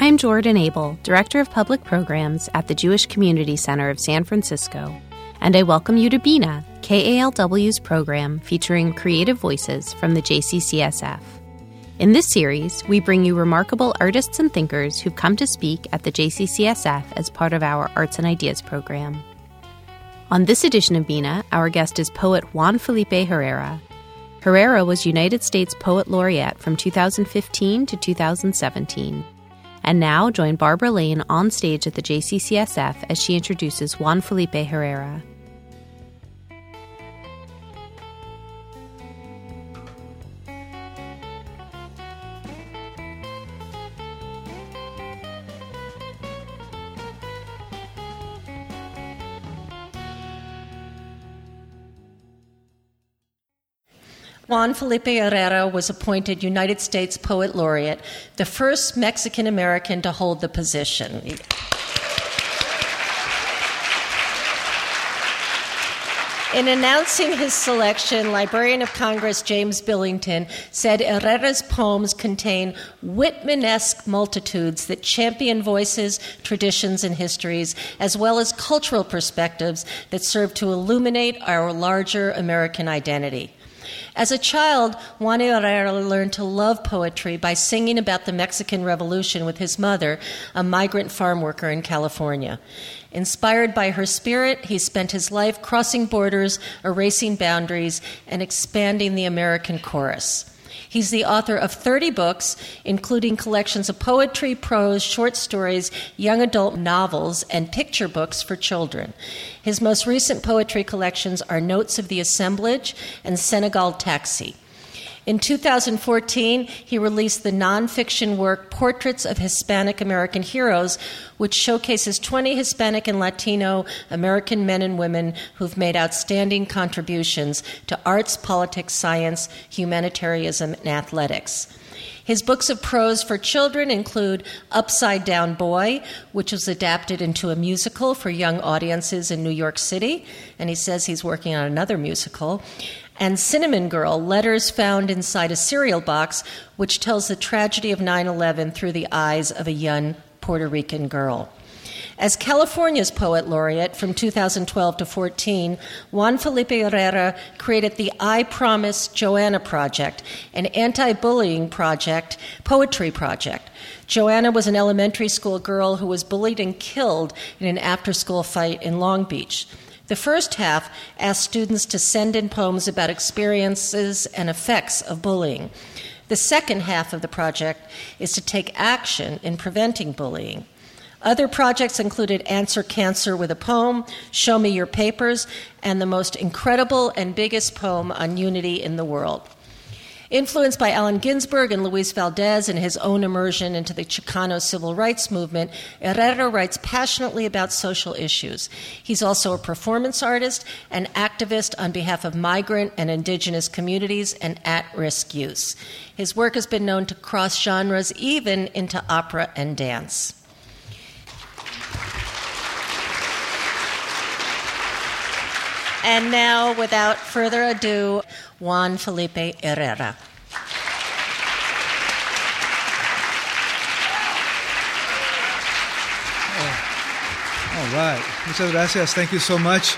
I'm Jordan Abel, Director of Public Programs at the Jewish Community Center of San Francisco, and I welcome you to Bina, KALW's program featuring creative voices from the JCCSF. In this series, we bring you remarkable artists and thinkers who've come to speak at the JCCSF as part of our Arts and Ideas program. On this edition of Bina, our guest is poet Juan Felipe Herrera. Herrera was United States Poet Laureate from 2015 to 2017. And now join Barbara Lane on stage at the JCCSF as she introduces Juan Felipe Herrera. Juan Felipe Herrera was appointed United States Poet Laureate, the first Mexican-American to hold the position. In announcing his selection, Librarian of Congress James Billington said Herrera's poems contain Whitman-esque multitudes that champion voices, traditions, and histories, as well as cultural perspectives that serve to illuminate our larger American identity. As a child, Juan Herrera learned to love poetry by singing about the Mexican Revolution with his mother, a migrant farm worker in California. Inspired by her spirit, he spent his life crossing borders, erasing boundaries, and expanding the American chorus. He's the author of 30 books, including collections of poetry, prose, short stories, young adult novels, and picture books for children. His most recent poetry collections are Notes of the Assemblage and Senegal Taxi. In 2014, he released the nonfiction work Portraits of Hispanic American Heroes, which showcases 20 Hispanic and Latino American men and women who've made outstanding contributions to arts, politics, science, humanitarianism, and athletics. His books of prose for children include Upside Down Boy, which was adapted into a musical for young audiences in New York City, and he says he's working on another musical, and Cinnamon Girl, Letters Found Inside a Cereal Box, which tells the tragedy of 9/11 through the eyes of a young Puerto Rican girl. As California's Poet Laureate from 2012 to 14, Juan Felipe Herrera created the I Promise Joanna Project, an anti-bullying poetry project. Joanna was an elementary school girl who was bullied and killed in an after-school fight in Long Beach. The first half asked students to send in poems about experiences and effects of bullying. The second half of the project is to take action in preventing bullying. Other projects included Answer Cancer with a Poem, Show Me Your Papers, and the most incredible and biggest poem on unity in the world. Influenced by Allen Ginsberg and Luis Valdez and his own immersion into the Chicano civil rights movement, Herrera writes passionately about social issues. He's also a performance artist and activist on behalf of migrant and indigenous communities and at-risk youth. His work has been known to cross genres, even into opera and dance. And now, without further ado, Juan Felipe Herrera. All right. Muchas gracias. Thank you so much.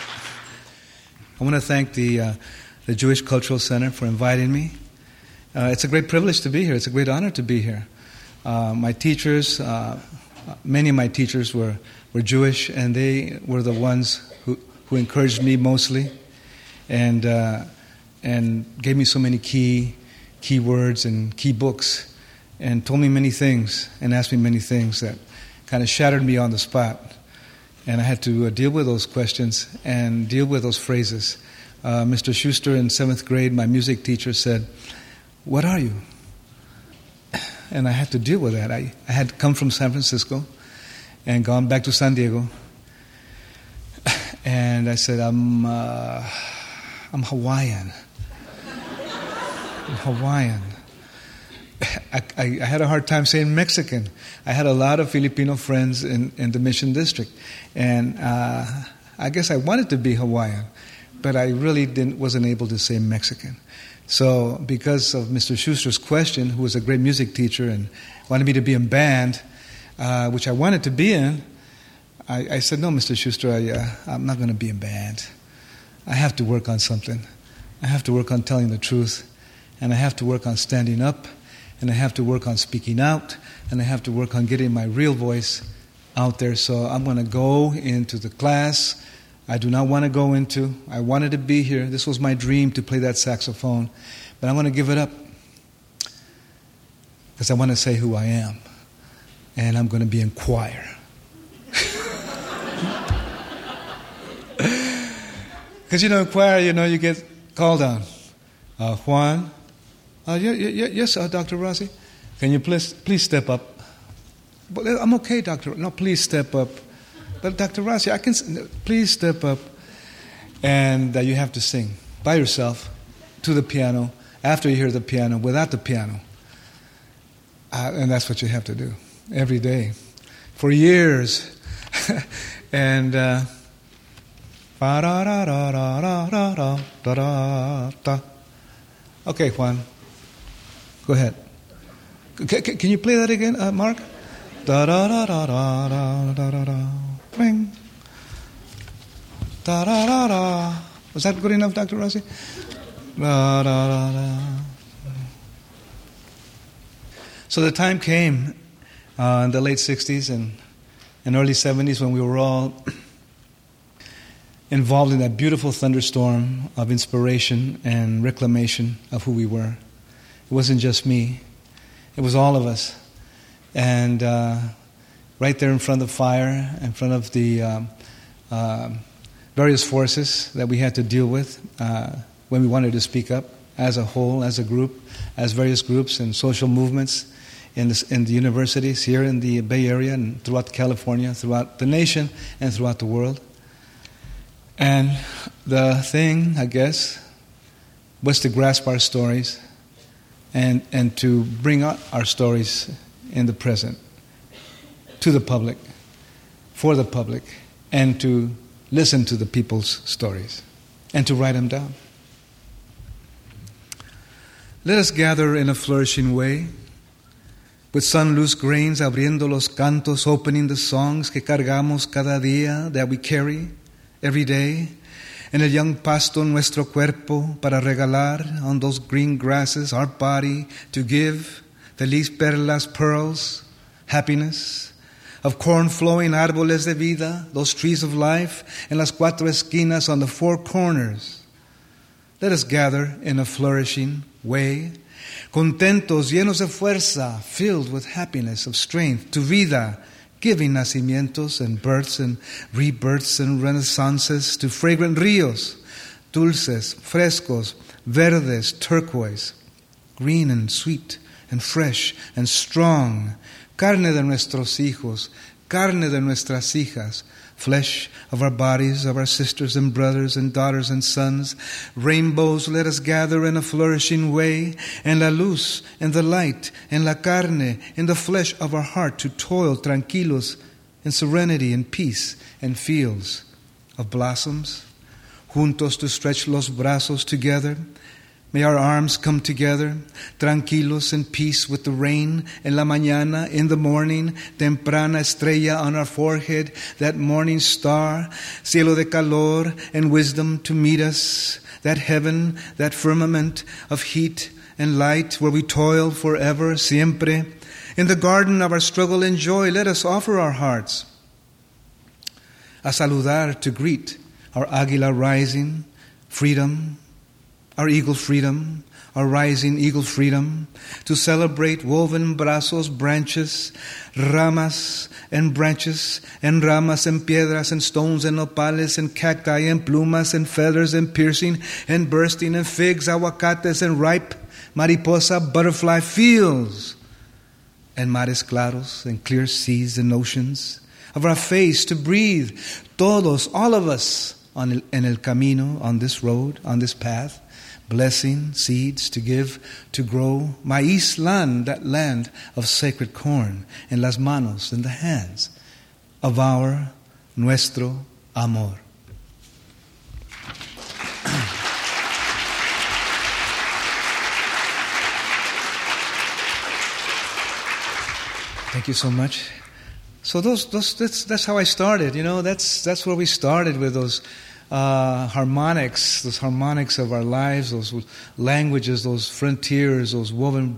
I want to thank the Jewish Cultural Center for inviting me. It's a great privilege to be here. It's a great honor to be here. My teachers, many of my teachers were Jewish, and they were the ones who encouraged me mostly, and gave me so many key words and key books, and told me many things and asked me many things that kind of shattered me on the spot. And I had to deal with those questions and deal with those phrases. Mr. Schuster in 7th grade, my music teacher, said, "What are you?" And I had to deal with that. I had come from San Francisco and gone back to San Diego. And I said, I'm Hawaiian. I'm Hawaiian. I had a hard time saying Mexican. I had a lot of Filipino friends in the Mission District. And I guess I wanted to be Hawaiian, but I really wasn't able to say Mexican. So because of Mr. Schuster's question, who was a great music teacher and wanted me to be in band, which I wanted to be in, I said, no, Mr. Schuster, I'm not going to be in band. I have to work on something. I have to work on telling the truth, and I have to work on standing up, and I have to work on speaking out, and I have to work on getting my real voice out there. So I'm going to go into the class I do not want to go into. I wanted to be here. This was my dream, to play that saxophone. But I'm going to give it up because I want to say who I am. And I'm going to be in choir. Because, in choir, you get called on. Juan? Yes, Dr. Rossi? Can you please step up? But I'm okay, Doctor. No, please step up. But Dr. Rossi, please step up. And you have to sing by yourself to the piano, after you hear the piano, without the piano. And that's what you have to do every day for years. And okay, Juan, go ahead. Can you play that again, Mark? Da da da da da da da da da. Ring. Da da da da. Was that good enough, Dr. Rossi? Da da da da. So the time came in the late 60s and early 70s when we were all involved in that beautiful thunderstorm of inspiration and reclamation of who we were. It wasn't just me. It was all of us. And right there in front of the fire, in front of the various forces that we had to deal with when we wanted to speak up as a whole, as a group, as various groups and social movements in the universities here in the Bay Area and throughout California, throughout the nation, and throughout the world. And the thing, I guess, was to grasp our stories and to bring out our stories in the present to the public, for the public, and to listen to the people's stories and to write them down. Let us gather in a flourishing way, with sun-loose grains abriendo los cantos, opening the songs que cargamos cada día, that we carry every day, en el young pasto nuestro cuerpo, para regalar on those green grasses our body, to give feliz perlas, pearls, happiness, of corn-flowing árboles de vida, those trees of life, en las cuatro esquinas, on the four corners. Let us gather in a flourishing way, contentos, llenos de fuerza, filled with happiness, of strength, to vida, giving nacimientos and births and rebirths and renaissances, to fragrant ríos, dulces, frescos, verdes, turquoise, green and sweet and fresh and strong, carne de nuestros hijos, carne de nuestras hijas, flesh of our bodies, of our sisters and brothers and daughters and sons, rainbows. Let us gather in a flourishing way, en la luz, en the light, en la carne, in the flesh of our heart, to toil tranquilos in serenity and peace and fields of blossoms, juntos to stretch los brazos together. May our arms come together, tranquilos in peace with the rain, en la mañana, in the morning, temprana estrella on our forehead, that morning star, cielo de calor and wisdom to meet us, that heaven, that firmament of heat and light where we toil forever, siempre. In the garden of our struggle and joy, let us offer our hearts, a saludar, to greet our águila rising, freedom, our eagle freedom, our rising eagle freedom, to celebrate woven brazos, branches, ramas and branches, and ramas and piedras and stones and nopales and cacti and plumas and feathers and piercing and bursting and figs, aguacates and ripe mariposa, butterfly fields and mares claros and clear seas and oceans, of our face to breathe, todos, all of us, en el camino, on this road, on this path, blessing, seeds to give, to grow, maíz land, that land of sacred corn, en las manos, in the hands of our, nuestro amor. Thank you so much. So that's how I started. That's where we started, with those harmonics of our lives, those languages, those frontiers, those woven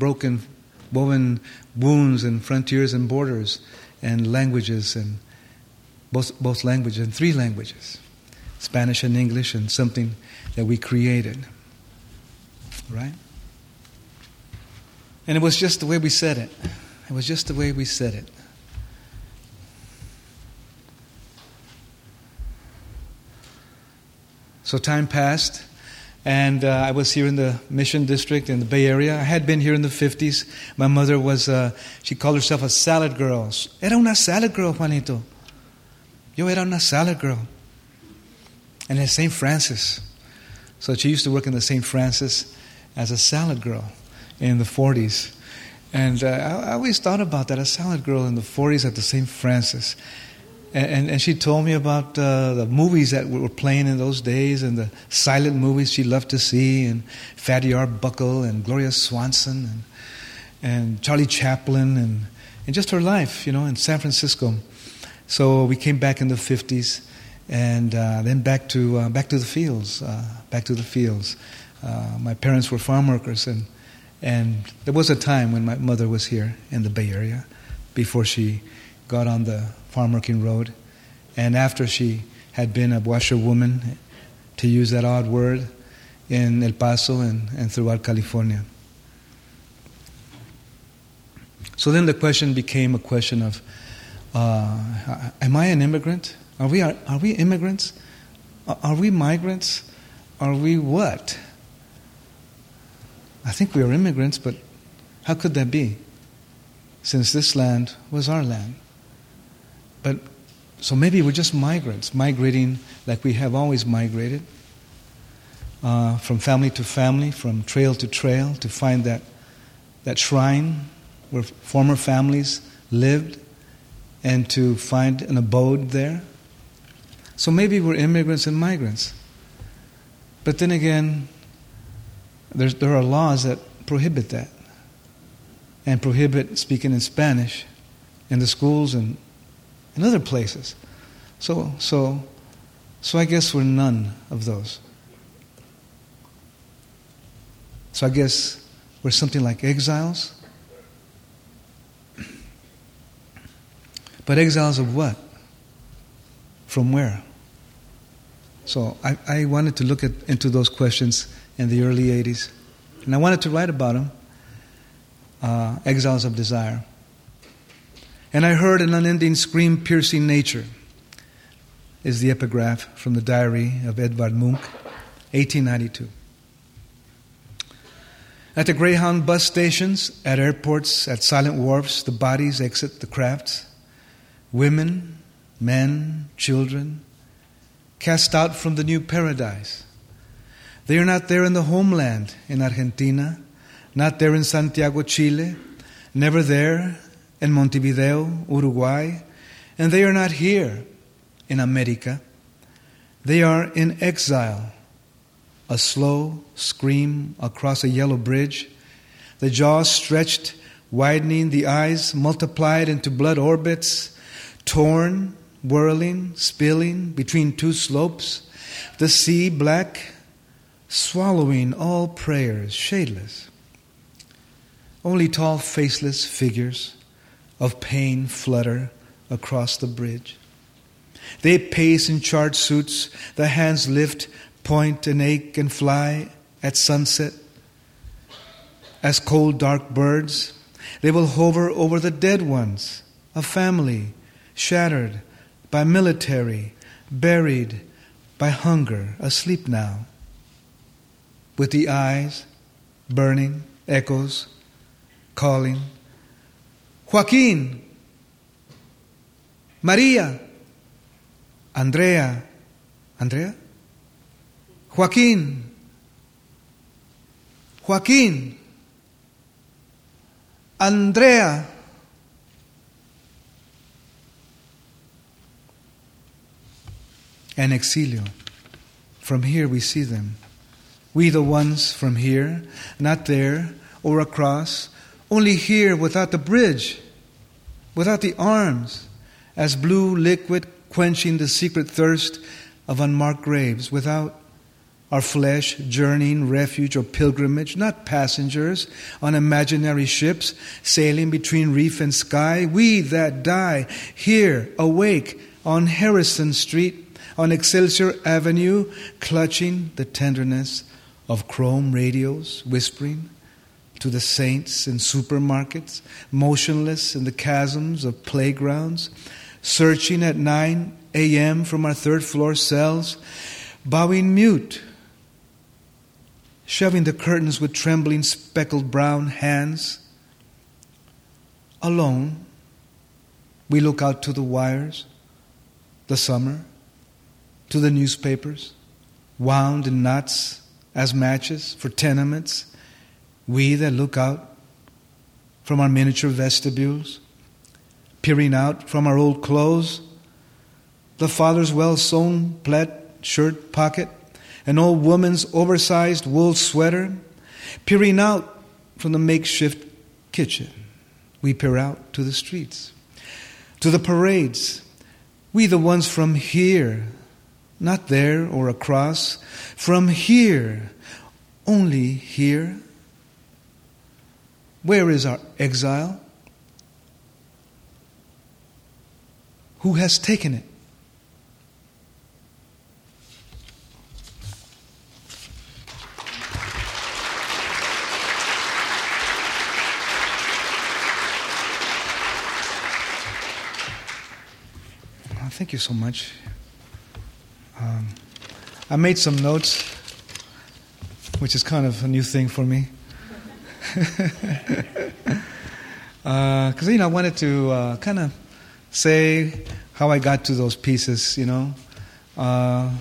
wounds and frontiers and borders and languages, and both languages and 3 languages, Spanish and English, and something that we created, right? And it was just the way we said it. It was just the way we said it. So time passed, and I was here in the Mission District in the Bay Area. I had been here in the 50s. My mother was, she called herself a salad girl. Era una salad girl, Juanito. Yo era una salad girl. And at St. Francis. So she used to work in the St. Francis as a salad girl in the 40s. And I always thought about that, a salad girl in the 40s at the St. Francis. And she told me about the movies that were playing in those days, and the silent movies she loved to see, and Fatty Arbuckle and Gloria Swanson and Charlie Chaplin, and just her life, in San Francisco. So we came back in the 50s, and then back to the fields. My parents were farm workers, and there was a time when my mother was here in the Bay Area before she got on the farm working road, and after she had been a washerwoman, to use that odd word, in El Paso and throughout California. So then the question became a question of, am I an immigrant? Are we immigrants? Are we migrants? Are we what? I think we are immigrants, but how could that be? Since this land was our land. But so maybe we're just migrants, migrating like we have always migrated, from family to family, from trail to trail, to find that shrine where former families lived, and to find an abode there. So maybe we're immigrants and migrants. But then again, there are laws that prohibit that, and prohibit speaking in Spanish in the schools and in other places. So I guess we're none of those. So I guess we're something like exiles. But exiles of what? From where? So I wanted to look into those questions in the early 80s. And I wanted to write about them. Exiles of desire. And I heard an unending scream piercing nature, is the epigraph from the diary of Edvard Munch, 1892. At the Greyhound bus stations, at airports, at silent wharfs, the bodies exit the crafts. Women, men, children, cast out from the new paradise. They are not there in the homeland, in Argentina, not there in Santiago, Chile, never there in Montevideo, Uruguay, and they are not here in America. They are in exile, a slow scream across a yellow bridge, the jaws stretched, widening, the eyes multiplied into blood orbits, torn, whirling, spilling between 2 slopes, the sea black, swallowing all prayers, shadeless. Only tall, faceless figures of pain flutter across the bridge. They pace in charred suits, the hands lift, point and ache and fly at sunset. As cold, dark birds, they will hover over the dead ones, a family shattered by military, buried by hunger, asleep now, with the eyes burning, echoes calling, Joaquin, Maria, Andrea, Joaquin, Andrea. And exilio. From here we see them. We the ones from here, not there or across, only here without the bridge, without the arms as blue liquid quenching the secret thirst of unmarked graves, without our flesh journeying refuge or pilgrimage, not passengers on imaginary ships sailing between reef and sky. We that die here awake on Harrison Street, on Excelsior Avenue, clutching the tenderness of chrome radios, whispering to the saints in supermarkets, motionless in the chasms of playgrounds, searching at 9 a.m. from our third-floor cells, bowing mute, shoving the curtains with trembling, speckled brown hands. Alone, we look out to the wires, the summer, to the newspapers, wound in knots as matches for tenements. We that look out from our miniature vestibules, peering out from our old clothes, the father's well-sewn plaid shirt pocket, an old woman's oversized wool sweater, peering out from the makeshift kitchen. We peer out to the streets, to the parades. We the ones from here, not there or across, from here, only here. Where is our exile? Who has taken it? Thank you so much. I made some notes, which is kind of a new thing for me. Because, I wanted to kind of say how I got to those pieces, all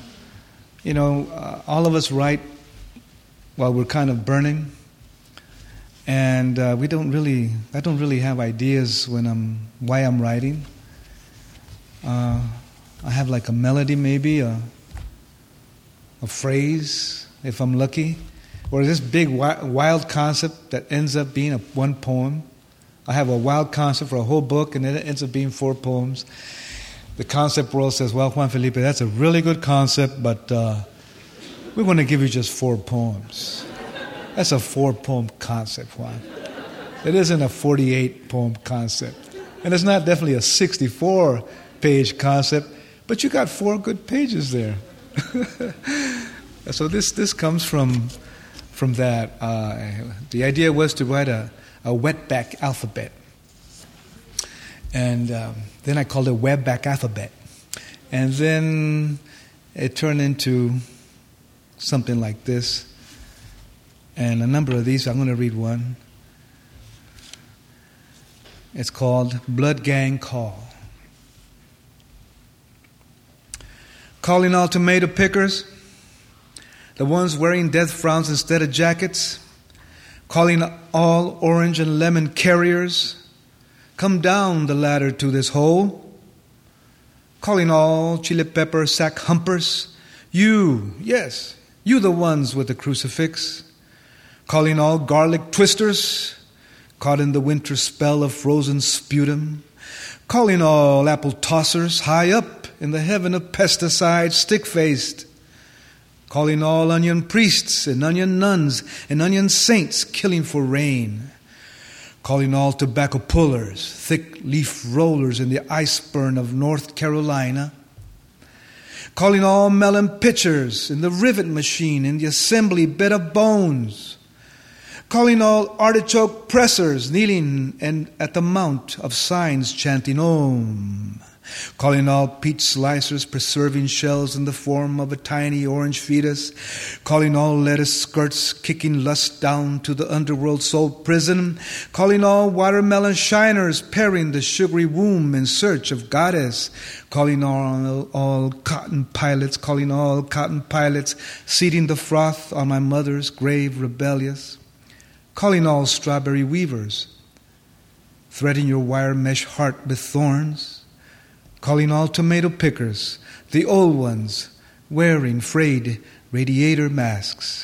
of us write while we're kind of burning. And I don't really have ideas why I'm writing. I have like a melody, maybe a phrase, if I'm lucky, or this big wild concept that ends up being one poem. I have a wild concept for a whole book, and then it ends up being 4 poems. The concept world says, "Well, Juan Felipe, that's a really good concept, but we want to give you just 4 poems." That's a 4-poem concept, Juan. It isn't a 48-poem concept, and it's not definitely a 64-page concept, but you got 4 good pages there. So this comes from that. The idea was to write a wetback alphabet, and then I called it webback alphabet, and then it turned into something like this, and a number of these. I'm going to read one. It's called Blood Gang Call. Calling all tomato pickers, the ones wearing death frowns instead of jackets. Calling all orange and lemon carriers, come down the ladder to this hole. Calling all chili pepper sack humpers, you the ones with the crucifix. Calling all garlic twisters, caught in the winter spell of frozen sputum. Calling all apple tossers high up in the heaven of pesticides, stick-faced. Calling all onion priests and onion nuns and onion saints killing for rain. Calling all tobacco pullers, thick leaf rollers in the ice burn of North Carolina. Calling all melon pitchers in the rivet machine in the assembly bed of bones. Calling all artichoke pressers kneeling and at the mount of signs chanting Om. Calling all peach slicers preserving shells in the form of a tiny orange fetus. Calling all lettuce skirts kicking lust down to the underworld soul prison. Calling all watermelon shiners paring the sugary womb in search of goddess. Calling all cotton pilots, seeding the froth on my mother's grave rebellious. Calling all strawberry weavers, threading your wire mesh heart with thorns. Calling all tomato pickers, the old ones, wearing frayed radiator masks.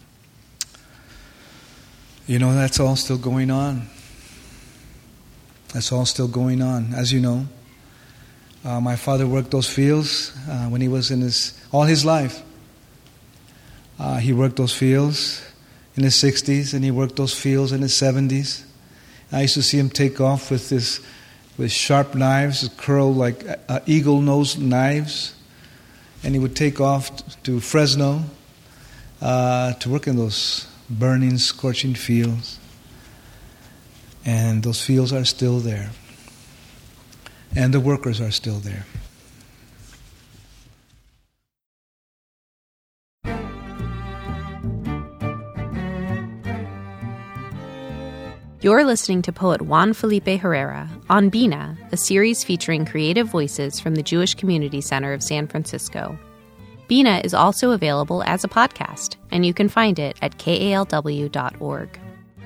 That's all still going on. That's all still going on, as you know. My father worked those fields when he was all his life. He worked those fields in his 60s, and he worked those fields in his 70s. I used to see him take off with sharp knives, curled like eagle-nosed knives, and he would take off to Fresno to work in those burning, scorching fields. And those fields are still there. And the workers are still there. You're listening to poet Juan Felipe Herrera on Bina, a series featuring creative voices from the Jewish Community Center of San Francisco. Bina is also available as a podcast, and you can find it at kalw.org.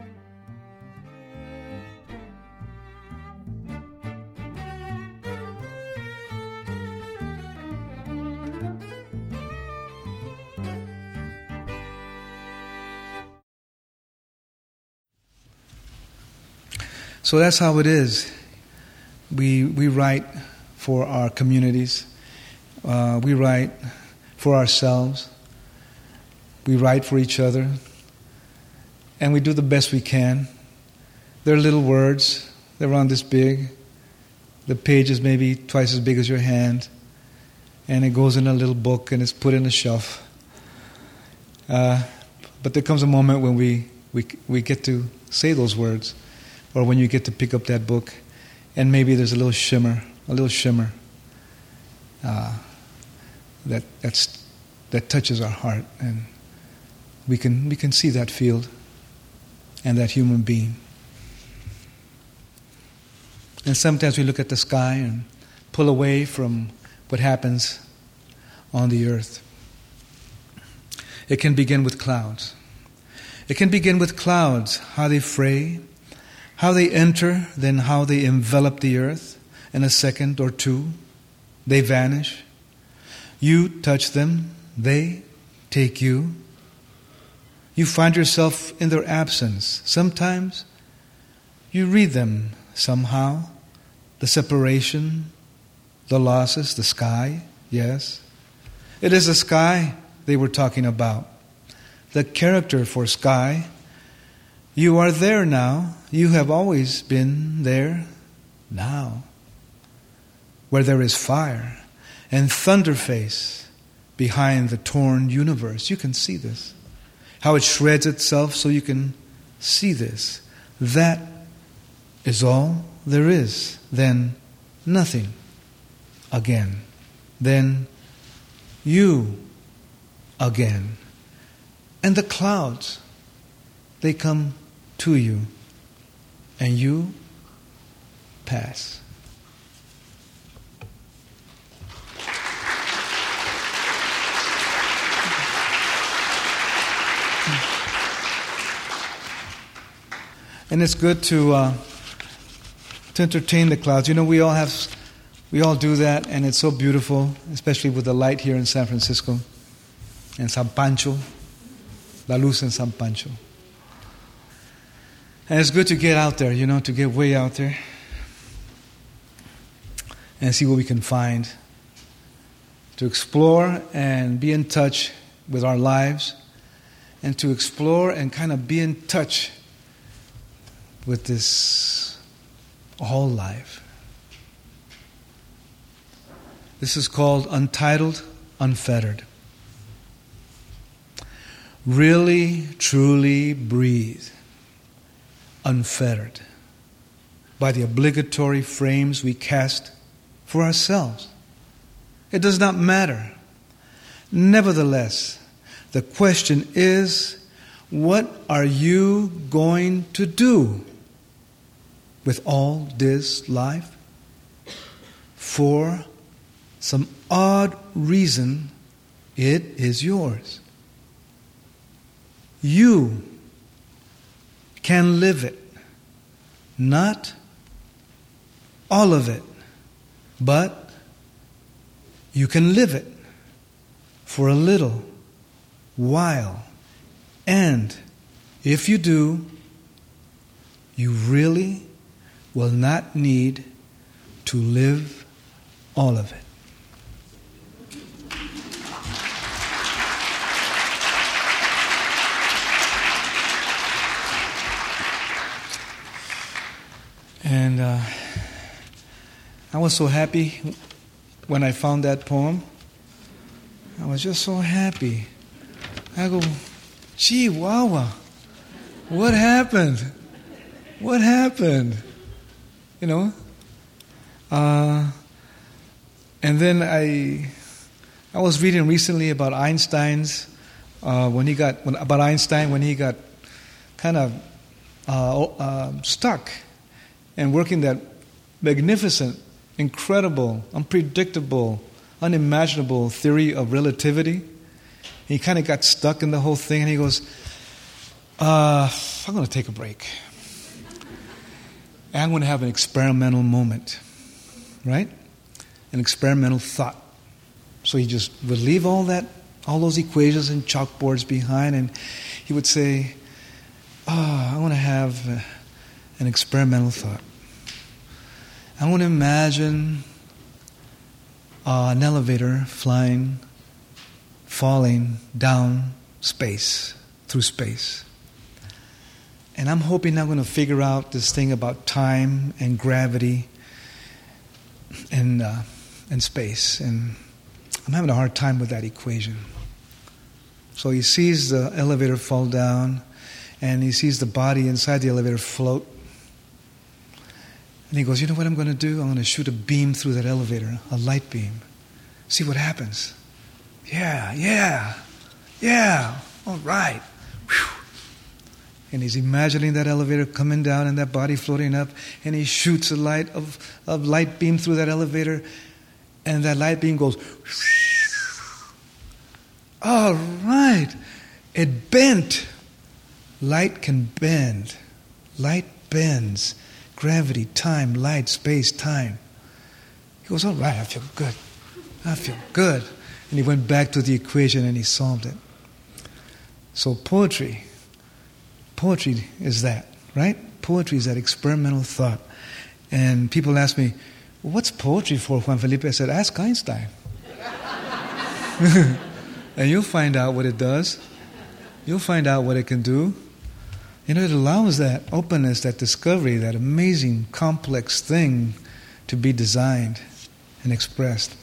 So that's how it is. We write for our communities. We write for ourselves. We write for each other. And we do the best we can. They're little words. They're around this big. The page is maybe twice as big as your hand. And it goes in a little book and it's put in a shelf. But there comes a moment when we get to say those words. Or when you get to pick up that book, and maybe there's a little shimmer that touches our heart, and we can see that field and that human being. And sometimes we look at the sky and pull away from what happens on the earth. It can begin with clouds. It can begin with clouds, how they fray, how they enter, then how they envelop the earth. In a second or two, they vanish. You touch them, they take you. You find yourself in their absence. Sometimes you read them somehow. The separation, the losses, the sky, yes. It is the sky they were talking about. The character for sky. You are there now. You have always been there now. Where there is fire and thunder face behind the torn universe. You can see this. How it shreds itself so you can see this. That is all there is. Then nothing again. Then you again. And the clouds, they come to you, and you pass. And it's good to entertain the clouds. You know, we all do that, and it's so beautiful, especially with the light here in San Francisco, and San Pancho, la luz en San Pancho. And it's good to get out there, you know, to get way out there and see what we can find. To explore and be in touch with our lives, and to explore and kind of be in touch with this whole life. This is called Untitled, Unfettered. Really, truly breathe. Unfettered by the obligatory frames we cast for ourselves. It does not matter. Nevertheless, the question is, what are you going to do with all this life? For some odd reason, it is yours. You can live it. Not all of it, but you can live it for a little while. And if you do, you really, will not need to live all of it. And I was so happy when I found that poem. I was just so happy. I go, gee, Wawa, what happened? What happened? You know? And then I was reading recently about Einstein's, when he got kind of stuck and working that magnificent, incredible, unpredictable, unimaginable theory of relativity. He kind of got stuck in the whole thing, and he goes, I'm going to take a break. And I'm going to have an experimental moment, right? An experimental thought. So he just would leave all those equations and chalkboards behind, and he would say, I want to have an experimental thought. I want to imagine an elevator falling down through space. And I'm hoping I'm going to figure out this thing about time and gravity and space. And I'm having a hard time with that equation. So he sees the elevator fall down, and he sees the body inside the elevator float. And he goes, you know what I'm going to do? I'm going to shoot a beam through that elevator, a light beam. See what happens. Yeah. All right. Whew. And he's imagining that elevator coming down and that body floating up, and he shoots a light beam through that elevator, and that light beam goes. All right. It bent. Light can bend. Light bends. Gravity, time, light, space, time. He goes, all right, I feel good. And he went back to the equation and he solved it. So poetry is that, right? Poetry is that experimental thought. And people ask me, well, what's poetry for, Juan Felipe? I said, ask Einstein. And you'll find out what it does. You'll find out what it can do. You know, it allows that openness, that discovery, that amazing, complex thing to be designed and expressed.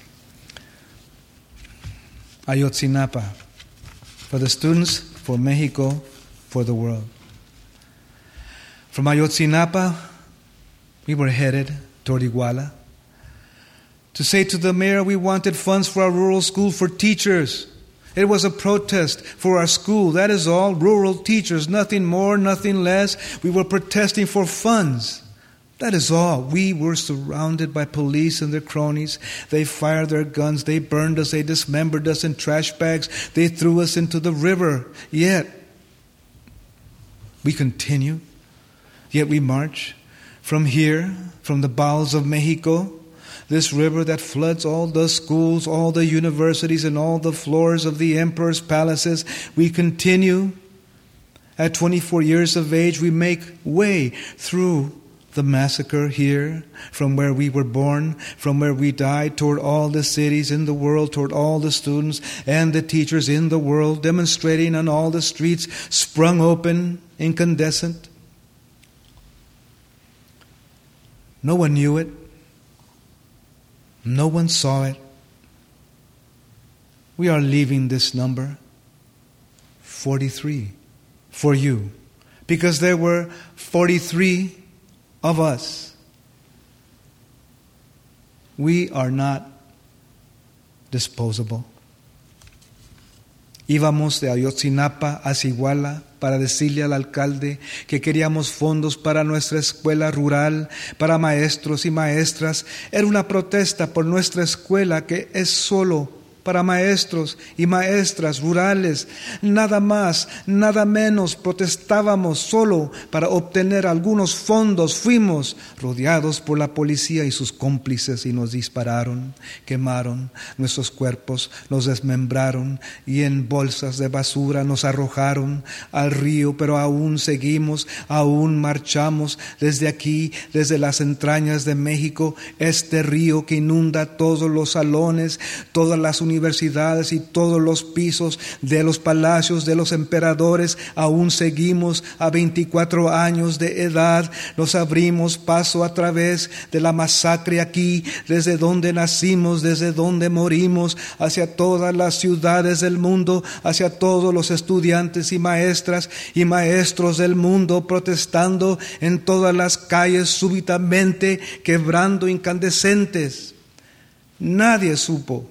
Ayotzinapa. For the students, for Mexico, for the world. From Ayotzinapa, we were headed toward Iguala to say to the mayor we wanted funds for our rural school for teachers. It was a protest for our school. That is all. Rural teachers, nothing more, nothing less. We were protesting for funds. That is all. We were surrounded by police and their cronies. They fired their guns. They burned us. They dismembered us in trash bags. They threw us into the river. Yet, we continue. Yet we march from here, from the bowels of Mexico, this river that floods all the schools, all the universities, and all the floors of the emperor's palaces. We continue. At 24 years of age, we make way through the massacre here, from where we were born, from where we died, toward all the cities in the world, toward all the students and the teachers in the world, demonstrating on all the streets, sprung open, incandescent. No one knew it. No one saw it. We are leaving this number, 43, for you. Because there were 43 of us. We are not disposable. Íbamos de Ayotzinapa hacia Iguala para decirle al alcalde que queríamos fondos para nuestra escuela rural, para maestros y maestras. Era una protesta por nuestra escuela que es solo para maestros y maestras rurales. Nada más, nada menos, protestábamos solo para obtener algunos fondos. Fuimos rodeados por la policía y sus cómplices y nos dispararon, quemaron nuestros cuerpos, nos desmembraron y en bolsas de basura nos arrojaron al río, pero aún seguimos, aún marchamos desde aquí, desde las entrañas de México, este río que inunda todos los salones, todas las universidades y todos los pisos de los palacios de los emperadores. Aún seguimos a 24 años de edad, nos abrimos paso a través de la masacre aquí, desde donde nacimos, desde donde morimos, hacia todas las ciudades del mundo, hacia todos los estudiantes y maestras y maestros del mundo, protestando en todas las calles súbitamente, quebrando incandescentes. Nadie supo,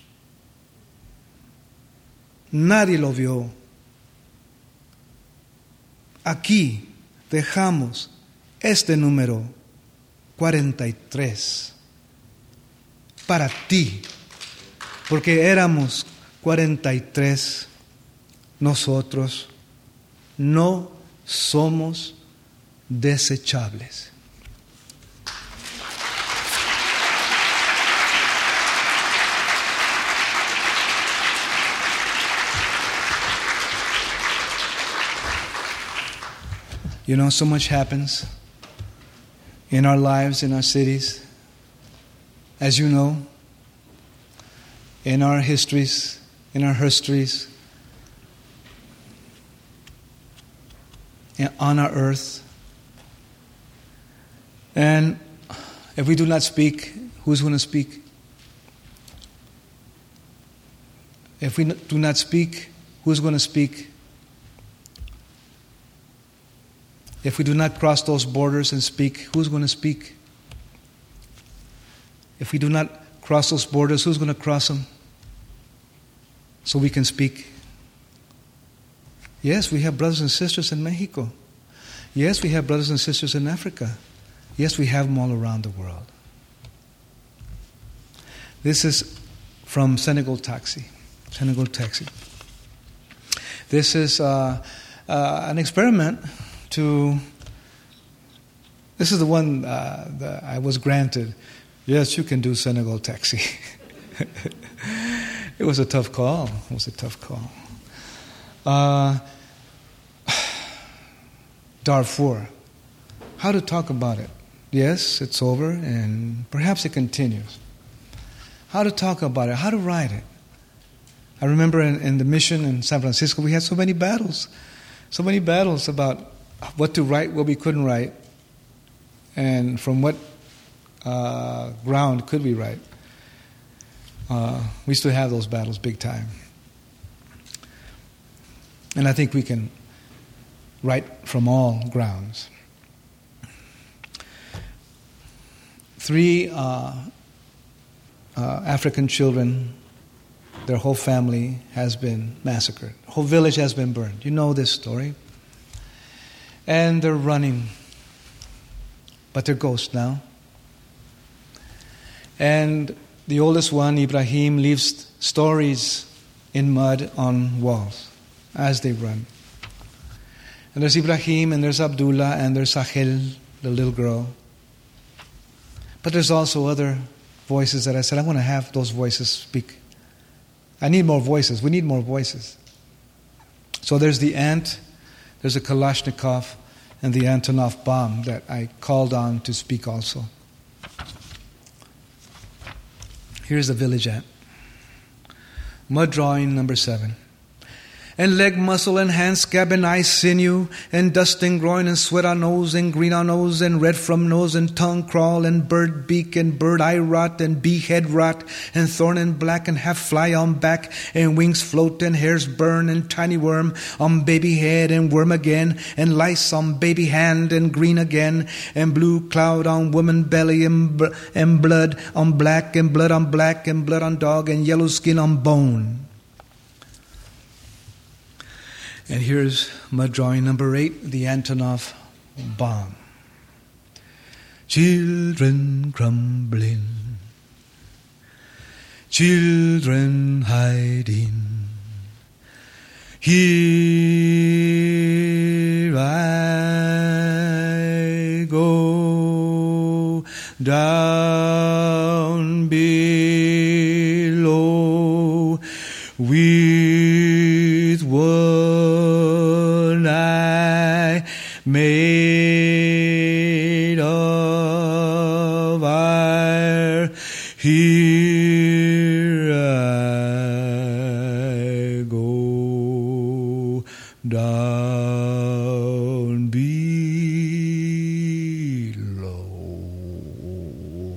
nadie lo vio. Aquí dejamos este número 43 para ti, porque éramos 43. Nosotros no somos desechables. You know, so much happens in our lives, in our cities, as you know, in our histories, on our earth. And if we do not speak, who's going to speak? If we do not speak, who's going to speak? If we do not cross those borders and speak, who's going to speak? If we do not cross those borders, who's going to cross them so we can speak? Yes, we have brothers and sisters in Mexico. Yes, we have brothers and sisters in Africa. Yes, we have them all around the world. This is from Senegal Taxi. This is an experiment this is the one that I was granted. Yes, you can do Senegal Taxi. It was a tough call. Darfur. How to talk about it? Yes, it's over, and perhaps it continues. How to talk about it? How to write it? I remember in the mission in San Francisco, we had so many battles about what to write, what we couldn't write, and from what ground could we write. We still have those battles big time. And I think we can write from all grounds. 3 African children, their whole family has been massacred. The whole village has been burned. You know this story. And they're running, but they're ghosts now. And the oldest one, Ibrahim, leaves stories in mud on walls as they run. And there's Ibrahim, and there's Abdullah, and there's Sahel, the little girl. But there's also other voices that I said, I want to have those voices speak. I need more voices. We need more voices. So there's the ant, there's a Kalashnikov, and the Antonov bomb that I called on to speak also. Here's the village ant. Mud drawing number 7. And leg muscle and hand scab and eye sinew and dust and groin and sweat on nose and green on nose and red from nose and tongue crawl and bird beak and bird eye rot and bee head rot and thorn and black and half fly on back and wings float and hairs burn and tiny worm on baby head and worm again and lice on baby hand and green again and blue cloud on woman belly and blood on black and blood on black and blood on dog and yellow skin on bone. And here's mud drawing number 8, the Antonov bomb. Children crumbling children hiding. Here I go down below with one eye made of iron. Here I go down below.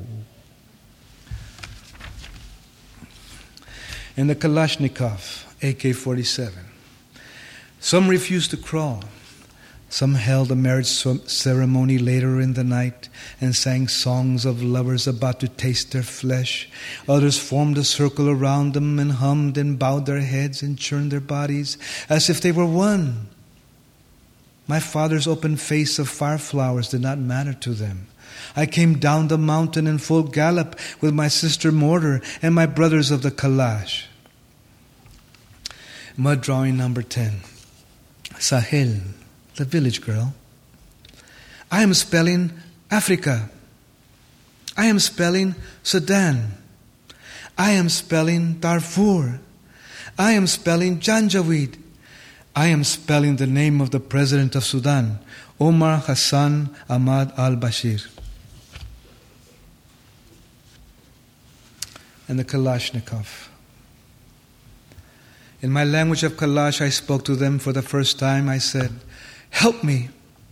And the Kalashnikov, AK-47. Some refused to crawl. Some held a marriage ceremony later in the night and sang songs of lovers about to taste their flesh. Others formed a circle around them and hummed and bowed their heads and churned their bodies as if they were one. My father's open face of fire flowers did not matter to them. I came down the mountain in full gallop with my sister Mortar and my brothers of the Kalash. Mud drawing number 10. Sahel, the village girl. I am spelling Africa. I am spelling Sudan. I am spelling Darfur. I am spelling Janjaweed. I am spelling the name of the president of Sudan, Omar Hassan Ahmad al-Bashir. And the Kalashnikov. In my language of Kalash, I spoke to them for the first time. I said, "Help me.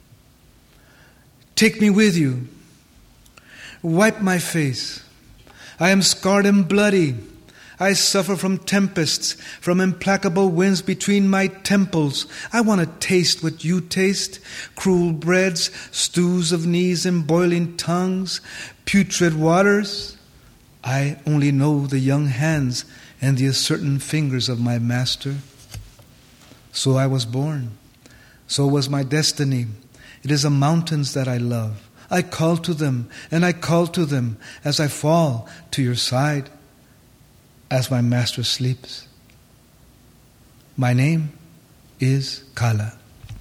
Take me with you. Wipe my face. I am scarred and bloody. I suffer from tempests, from implacable winds between my temples. I want to taste what you taste, cruel breads, stews of knees and boiling tongues, putrid waters. I only know the young hands and the uncertain fingers of my master. So I was born. So was my destiny. It is the mountains that I love. I call to them, and I call to them as I fall to your side, as my master sleeps. My name is Kala."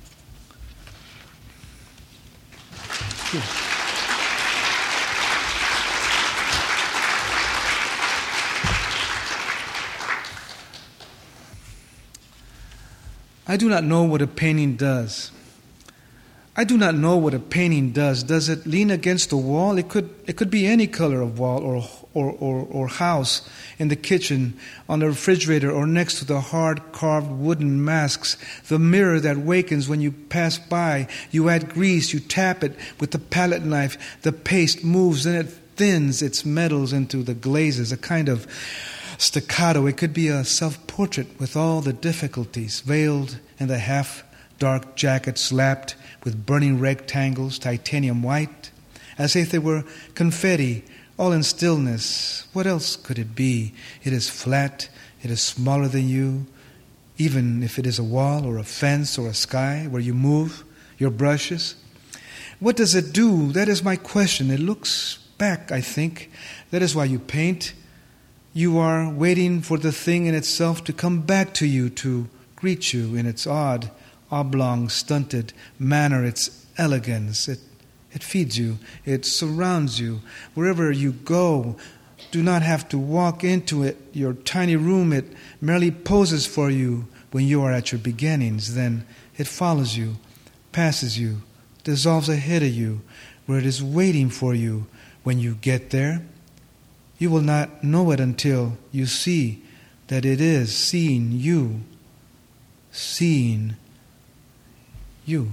I do not know what a painting does. I do not know what a painting does. Does it lean against a wall? It could be any color of wall or house, in the kitchen, on the refrigerator, or next to the hard carved wooden masks. The mirror that wakens when you pass by. You add grease, you tap it with the palette knife. The paste moves and it thins its metals into the glazes, a kind of staccato. It could be a self-portrait with all the difficulties, veiled in the half-dark jacket slapped with burning rectangles, titanium white, as if they were confetti, all in stillness. What else could it be? It is flat, it is smaller than you, even if it is a wall or a fence or a sky where you move your brushes. What does it do? That is my question. It looks back, I think. That is why you paint. You are waiting for the thing in itself to come back to you, to greet you in its odd, oblong, stunted manner, its elegance. It feeds you. It surrounds you. Wherever you go, do not have to walk into it, your tiny room. It merely poses for you when you are at your beginnings. Then it follows you, passes you, dissolves ahead of you, where it is waiting for you. When you get there, you will not know it until you see that it is seeing you. Seeing you.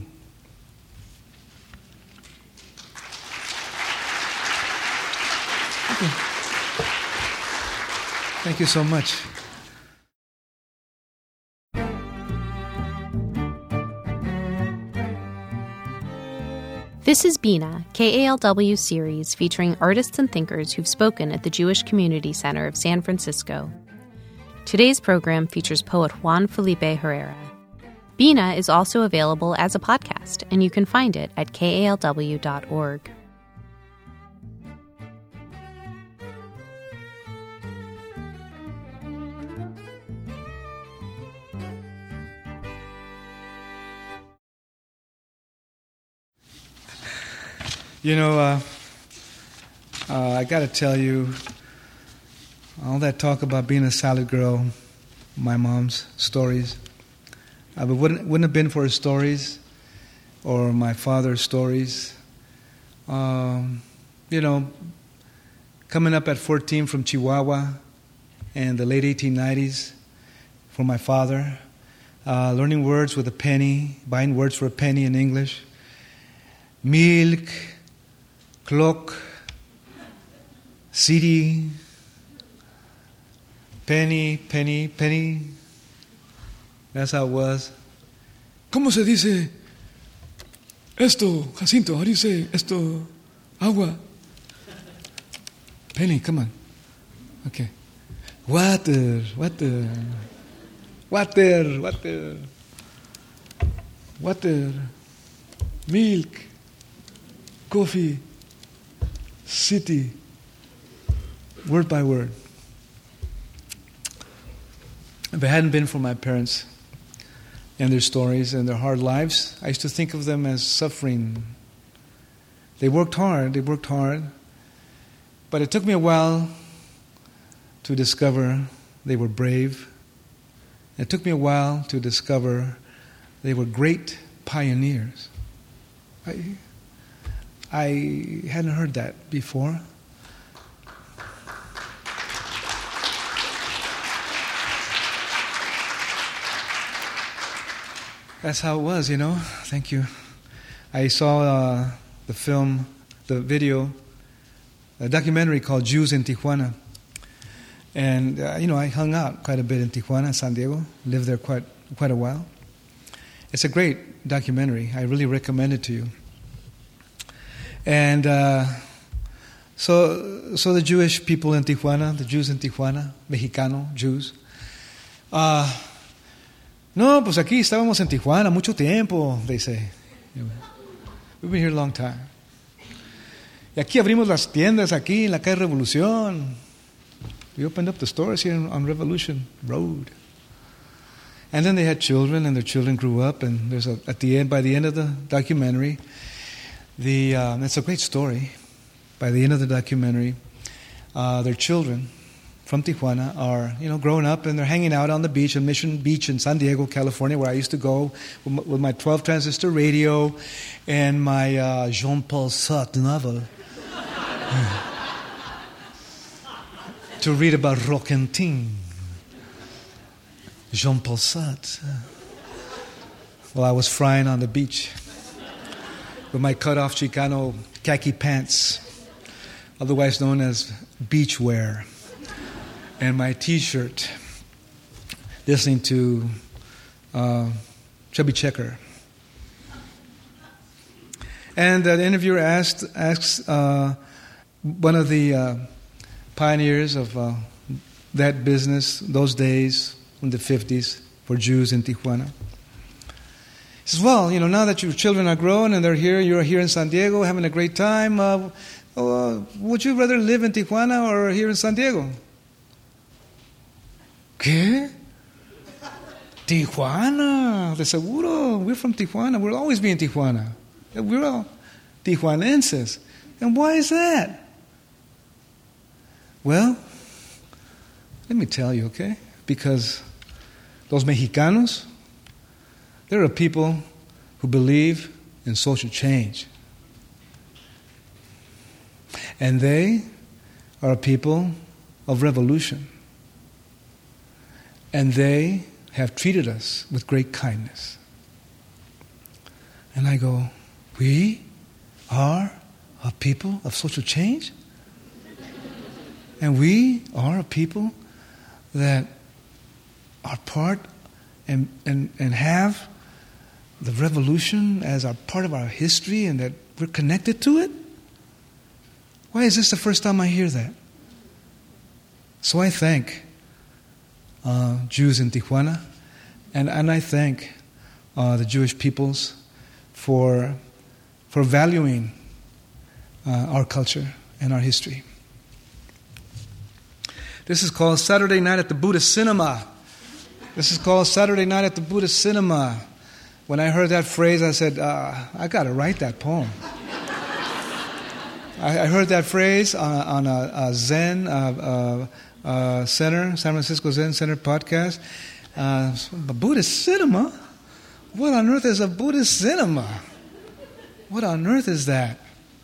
Okay. Thank you so much. This is Bina, KALW series featuring artists and thinkers who've spoken at the Jewish Community Center of San Francisco. Today's program features poet Juan Felipe Herrera. Bina is also available as a podcast, and you can find it at kalw.org. I got to tell you, all that talk about being a salad girl, my mom's stories, it wouldn't have been for her stories or my father's stories. Coming up at 14 from Chihuahua in the late 1890s for my father, learning words with a penny, buying words for a penny in English. Milk, clock, city, penny, penny, penny. That's how it was. ¿Cómo se dice esto, Jacinto? How do you say esto, agua? Penny, come on. Okay. Water. Milk, coffee, city. Word by word. If it hadn't been for my parents and their stories and their hard lives, I used to think of them as suffering. They worked hard, but it took me a while to discover they were brave. It took me a while to discover they were great pioneers. I hadn't heard that before. That's how it was, Thank you. I saw the video, a documentary called Jews in Tijuana. And, I hung out quite a bit in Tijuana, San Diego, lived there quite a while. It's a great documentary. I really recommend it to you. And so the Jewish people in Tijuana, the Jews in Tijuana, Mexicano, Jews, no, pues aquí estábamos en Tijuana mucho tiempo, they say. We've been here a long time. Y aquí abrimos las tiendas aquí en la calle Revolución. We opened up the stores here on Revolution Road. And then they had children, and their children grew up, and by the end of the documentary, it's a great story. By the end of the documentary, their children from Tijuana are, growing up, and they're hanging out on the beach, on Mission Beach in San Diego, California, where I used to go with my 12-transistor radio and my Jean-Paul Sartre novel to read about Roquentin. Jean-Paul Sartre. While I was frying on the beach with my cut-off Chicano khaki pants, otherwise known as beach wear, and my T-shirt, listening to Chubby Checker. And the interviewer asks one of the pioneers of that business, those days in the 50s, for Jews in Tijuana. He says, well, now that your children are grown and you're here in San Diego having a great time, would you rather live in Tijuana or here in San Diego? ¿Qué? Tijuana, de seguro. We're from Tijuana. We'll always be in Tijuana. We're all Tijuanenses. And why is that? Well, let me tell you, okay? Because those Mexicanos, they're a people who believe in social change. And they are a people of revolution. And they have treated us with great kindness. And I go, we are a people of social change? And we are a people that are part and have the revolution as a part of our history and that we're connected to it? Why is this the first time I hear that? So I thank Jews in Tijuana, and I thank the Jewish peoples for valuing our culture and our history. This is called Saturday Night at the Buddhist Cinema. When I heard that phrase, I said, I got to write that poem. I heard that phrase on a Zen Center, San Francisco Zen Center podcast. A Buddhist cinema? What on earth is a Buddhist cinema? What on earth is that?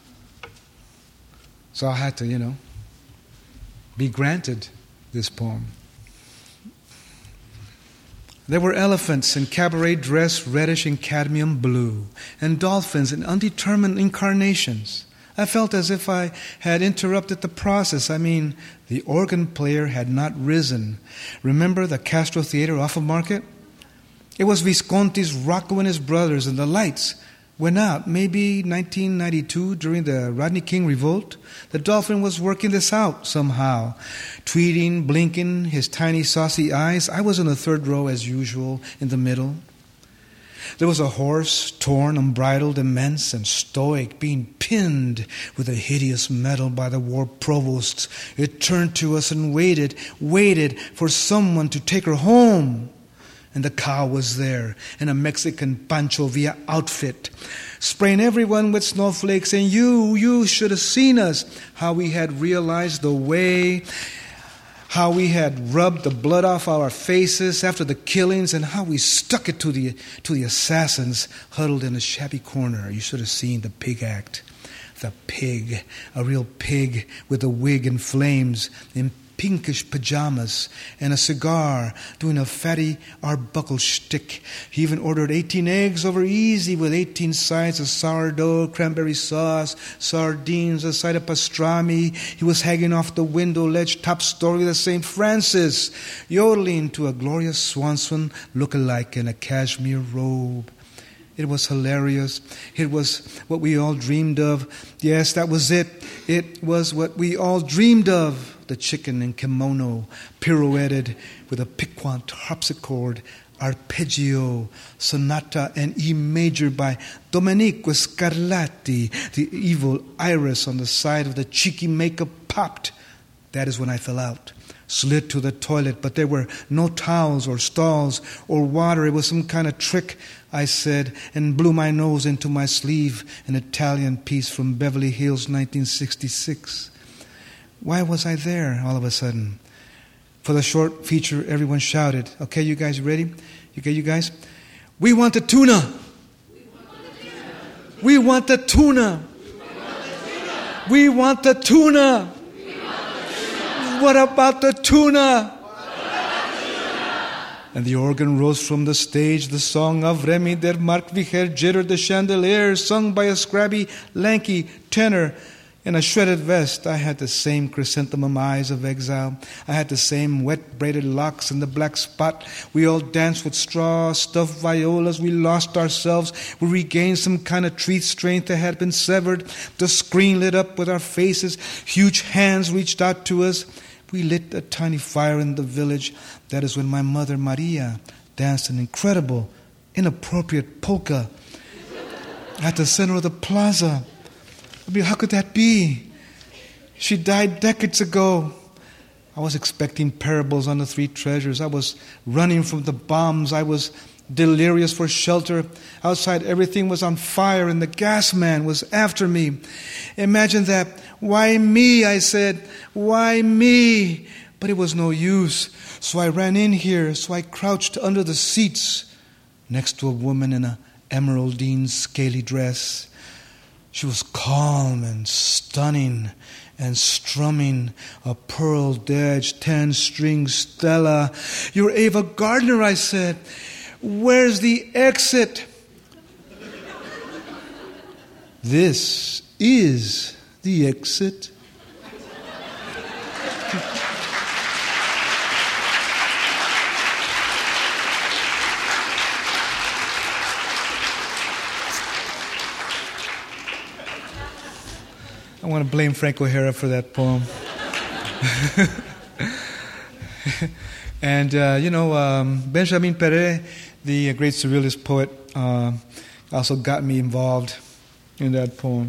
So I had to, be granted this poem. There were elephants in cabaret dress reddish and cadmium blue, and dolphins in undetermined incarnations. I felt as if I had interrupted the process. I mean, the organ player had not risen. Remember the Castro Theater off of Market? It was Visconti's Rocco and his brothers, and the lights went out, maybe 1992 during the Rodney King revolt. The dolphin was working this out somehow, tweeting, blinking his tiny saucy eyes. I was in the third row as usual, in the middle. There was a horse, torn, unbridled, immense, and stoic, being pinned with a hideous medal by the war provosts. It turned to us and waited for someone to take her home. And the cow was there, in a Mexican Pancho Villa outfit, spraying everyone with snowflakes. And you should have seen us, how we had realized the way, how we had rubbed the blood off our faces after the killings, and how we stuck it to the assassins huddled in a shabby corner. You should have seen the pig act. The pig, a real pig with a wig and flames, in pinkish pajamas and a cigar, doing a fatty Arbuckle shtick. He even ordered 18 eggs over easy with 18 sides of sourdough, cranberry sauce, sardines, a side of pastrami. He was hanging off the window ledge, top story of the St. Francis, yodeling to a Gloria Swanson look-alike in a cashmere robe. It was hilarious. It was what we all dreamed of. Yes, that was it. It was what we all dreamed of. The chicken in kimono, pirouetted with a piquant harpsichord, arpeggio, sonata in E major by Domenico Scarlatti. The evil iris on the side of the cheeky makeup popped. That is when I fell out. Slid to the toilet, but there were no towels or stalls or water. It was some kind of trick, I said, and blew my nose into my sleeve, an Italian piece from Beverly Hills, 1966. Why was I there all of a sudden? For the short feature, everyone shouted. Okay, you guys ready? Okay, you guys? We want the tuna! We want the tuna! We want the tuna! What about the tuna? And the organ rose from the stage, the song of Remy der Markvicher jittered the chandelier, sung by a scrabby, lanky tenor in a shredded vest. I had the same chrysanthemum eyes of exile. I had the same wet braided locks and the black spot. We all danced with straw, stuffed violas. We lost ourselves. We regained some kind of tree strength that had been severed. The screen lit up with our faces. Huge hands reached out to us. We lit a tiny fire in the village. That is when my mother, Maria, danced an incredible, inappropriate polka at the center of the plaza. I mean, how could that be? She died decades ago. I was expecting parables on the three treasures. I was running from the bombs. I was delirious for shelter. Outside, everything was on fire, and the gas man was after me. Imagine that. Why me? I said. Why me? But it was no use. So I ran in here. So I crouched under the seats next to a woman in an emeraldine scaly dress. She was calm and stunning and strumming a pearl-edged 10-string Stella. You're Ava Gardner, I said. Where's the exit? This is the exit. I want to blame Frank O'Hara for that poem. And, Benjamin Pérez, the great surrealist poet, also got me involved in that poem.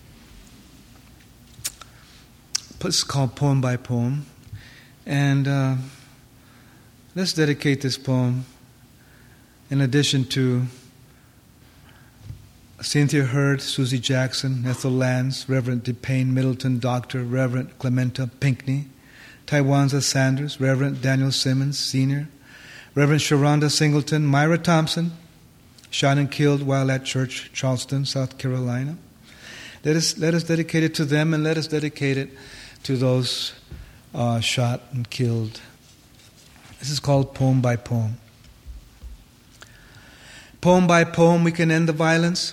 It's called Poem by Poem. And let's dedicate this poem, in addition to Cynthia Hurd, Susie Jackson, Ethel Lance, Reverend DePayne Middleton, Dr. Reverend Clementa Pinckney, Tywanza Sanders, Reverend Daniel Simmons, Sr., Reverend Sharonda Singleton, Myra Thompson, shot and killed while at church, Charleston, South Carolina. Let us dedicate it to them, and let us dedicate it to those shot and killed. This is called Poem by Poem. Poem by poem, we can end the violence.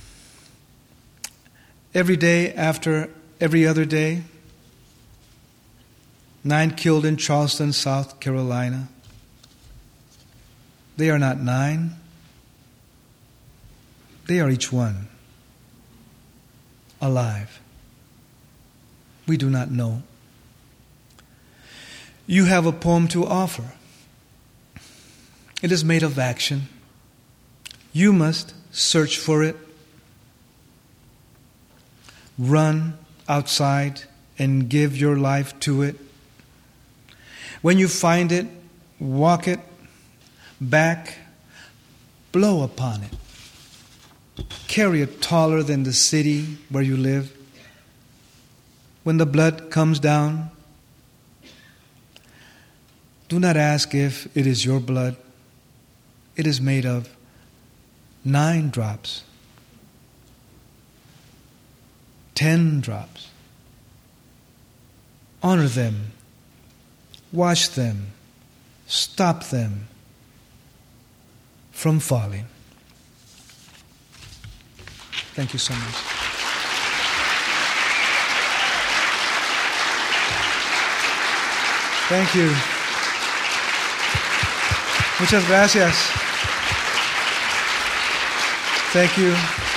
Every day after every other day. 9 killed in Charleston, South Carolina. They are not 9. They are each one alive. We do not know. You have a poem to offer. It is made of action. You must search for it. Run outside and give your life to it. When you find it, walk it back, blow upon it. Carry it taller than the city where you live. When the blood comes down, do not ask if it is your blood. It is made of 9 drops, 10 drops. Honor them, watch them, stop them from falling. Thank you so much. Thank you. Muchas gracias. Thank you.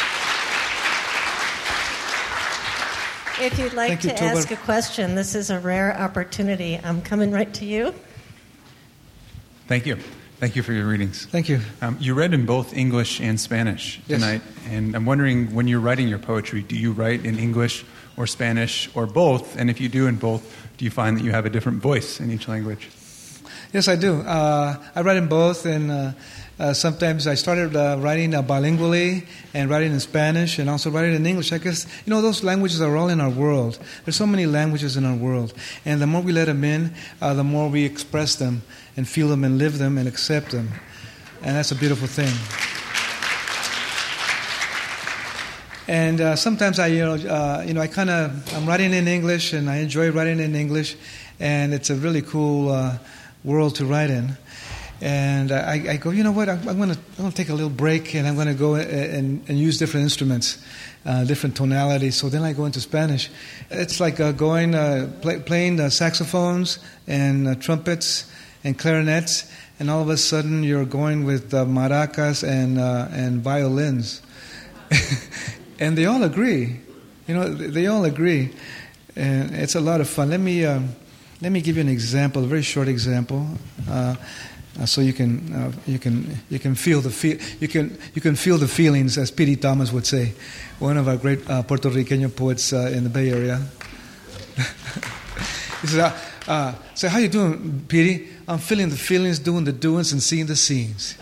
If you'd like to ask a question, this is a rare opportunity. I'm coming right to you. Thank you. Thank you for your readings. Thank you. You read in both English and Spanish tonight, and I'm wondering, when you're writing your poetry, do you write in English or Spanish or both? And if you do in both, do you find that you have a different voice in each language? Yes, I do. I write in both, and sometimes I started writing bilingually and writing in Spanish and also writing in English. I guess, those languages are all in our world. There's so many languages in our world. And the more we let them in, the more we express them and feel them and live them and accept them. And that's a beautiful thing. And sometimes I'm writing in English, and I enjoy writing in English, and it's a really cool world to write in. And I go, you know what? I'm going to take a little break, and I'm going to go and use different instruments, different tonalities. So then I go into Spanish. It's like playing saxophones and trumpets and clarinets, and all of a sudden you're going with maracas and violins, and they all agree. They all agree, and it's a lot of fun. Let me give you an example, a very short example. So you can feel the feelings, as P.D. Thomas would say, one of our great Puerto Rican poets in the Bay Area. He says, "So how you doing, P.D.? I'm feeling the feelings, doing the doings, and seeing the scenes."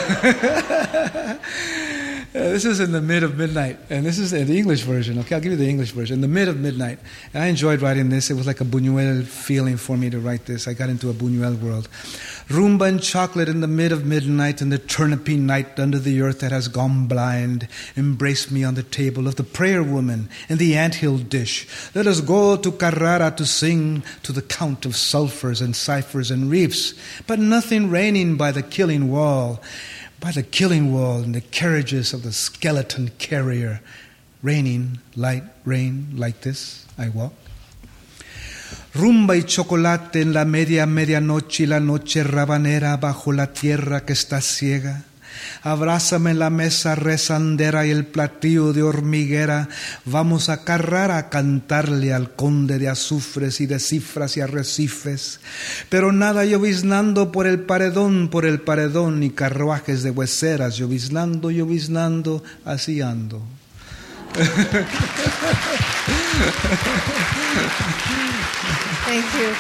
This is in the mid of midnight, and this is in the English version. Okay, I'll give you the English version. In the mid of midnight, and I enjoyed writing this. It was like a Buñuel feeling for me to write this. I got into a Buñuel world. Rumba and chocolate in the mid of midnight, and the turnipy night under the earth that has gone blind. Embrace me on the table of the prayer woman in the anthill dish. Let us go to Carrara to sing to the count of sulfurs and ciphers and reefs, but nothing raining by the killing wall. By the killing wall and the carriages of the skeleton carrier. Raining, light rain, like this I walk. Rumba y chocolate en la medianoche y la noche rabanera bajo la tierra que está ciega. Abrázame en la mesa rezandera y el platillo de hormiguera. Vamos a Carrara a cantarle al conde de azufres y de cifras y arrecifes. Pero nada lloviznando por el paredón, y carruajes de hueseras lloviznando, así ando. Thank you.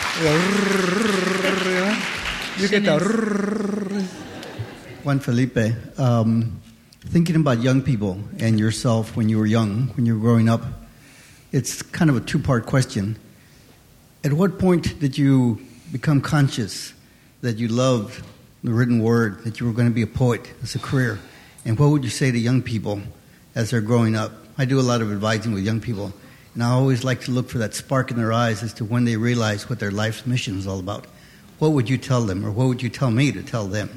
Juan Felipe, thinking about young people and yourself when you were young, when you were growing up, it's kind of a two-part question. At what point did you become conscious that you loved the written word, that you were going to be a poet as a career? And what would you say to young people as they're growing up? I do a lot of advising with young people, and I always like to look for that spark in their eyes as to when they realize what their life's mission is all about. What would you tell them, or what would you tell me to tell them?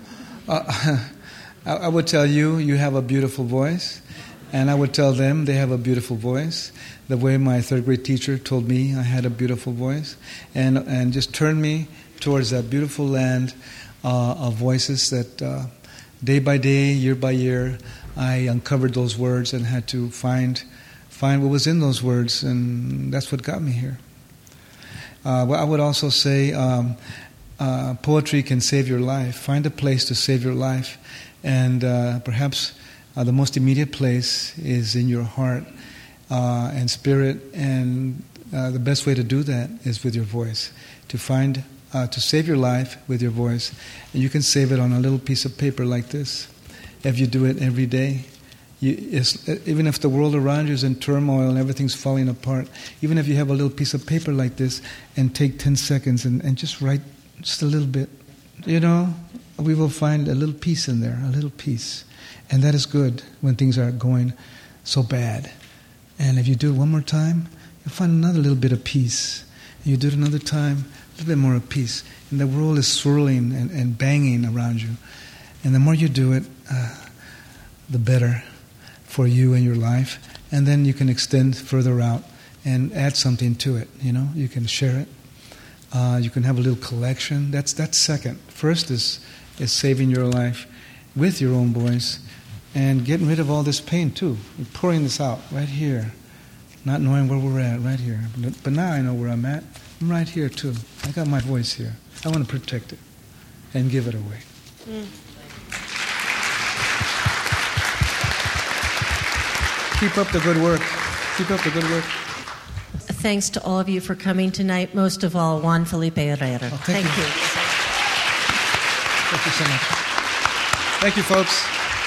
I would tell you, you have a beautiful voice, and I would tell them they have a beautiful voice, the way my third grade teacher told me I had a beautiful voice, and just turn me towards that beautiful land of voices that day by day, year by year, I uncovered those words and had to find what was in those words, and that's what got me here. Well, I would also say poetry can save your life. Find a place to save your life, and perhaps the most immediate place is in your heart and spirit, and the best way to do that is with your voice. To find, to save your life with your voice, and you can save it on a little piece of paper like this. If you do it every day, even if the world around you is in turmoil and everything's falling apart, even if you have a little piece of paper like this and take 10 seconds and just write just a little bit, we will find a little peace in there, a little peace. And that is good when things are going so bad. And if you do it one more time, you'll find another little bit of peace. And you do it another time, a little bit more of peace. And the world is swirling and banging around you. And the more you do it, the better for you and your life. And then you can extend further out and add something to it. You can share it. You can have a little collection. That's second. First is saving your life with your own voice and getting rid of all this pain too. We're pouring this out right here, not knowing where we're at right here. But now I know where I'm at. I'm right here too. I got my voice here. I want to protect it and give it away. Keep up the good work. Keep up the good work. Thanks to all of you for coming tonight. Most of all, Juan Felipe Herrera. Thank you. Thank you so much. Thank you, folks.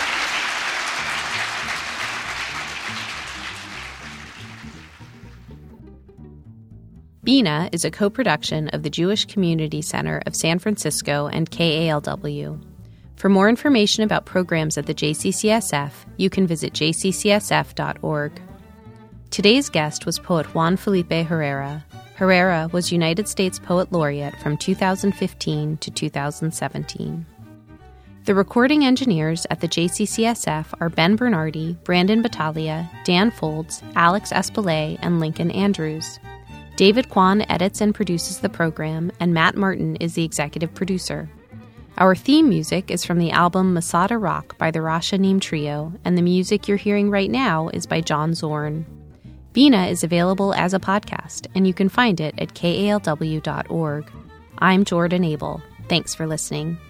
Bina is a co-production of the Jewish Community Center of San Francisco and KALW. For more information about programs at the JCCSF, you can visit jccsf.org. Today's guest was poet Juan Felipe Herrera. Herrera was United States Poet Laureate from 2015 to 2017. The recording engineers at the JCCSF are Ben Bernardi, Brandon Battaglia, Dan Folds, Alex Espelay, and Lincoln Andrews. David Kwan edits and produces the program, and Matt Martin is the executive producer. Our theme music is from the album Masada Rock by the Rasha Neem Trio, and the music you're hearing right now is by John Zorn. Bina is available as a podcast, and you can find it at kalw.org. I'm Jordan Abel. Thanks for listening.